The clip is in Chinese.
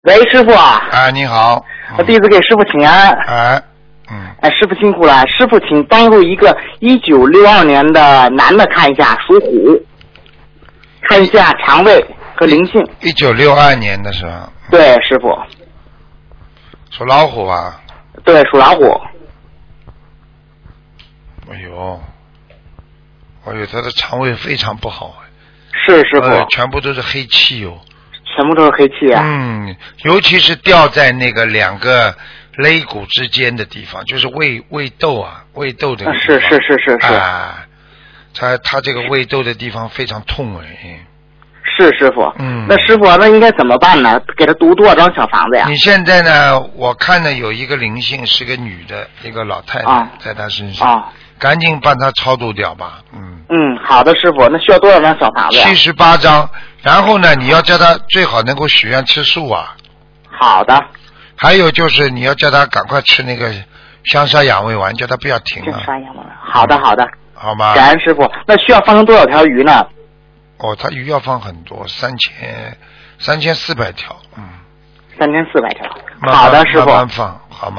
喂，师傅。 哎，你好。 我弟子给师傅请安。 哎， 师傅辛苦了。师傅，请帮助一个1962年的男的看一下，属虎，看一下肠胃和灵性。 1962年的是吧？ 对，师傅。 属老虎啊？ 对，属老虎。 哎呦，他的肠胃非常不好。 是师傅。 全部都是黑气哦。 全部都是黑气啊。 尤其是掉在那个两个肋骨之间的地方，就是胃窦啊，胃窦的地方。是。啊，他这个胃窦的地方非常痛哎。 是师傅。那师傅，那应该怎么办呢？给他读多少张小房子呀？ 你现在呢？我看呢有一个灵性是个女的，一个老太太在他身上。赶紧帮他超度掉吧。 好的，师傅。那需要多少张小房子呀 ？78张。然后呢，你要叫他最好能够许愿吃素啊。 好的。 还有就是你要叫他赶快吃那个香砂养胃丸，叫他不要停啊。 香砂养胃丸。好的。 好吗？ 感恩师傅。那需要放成多少条鱼呢？ 他鱼要放很多，3400条。3400条。 好的，师傅。 慢慢放，好吗？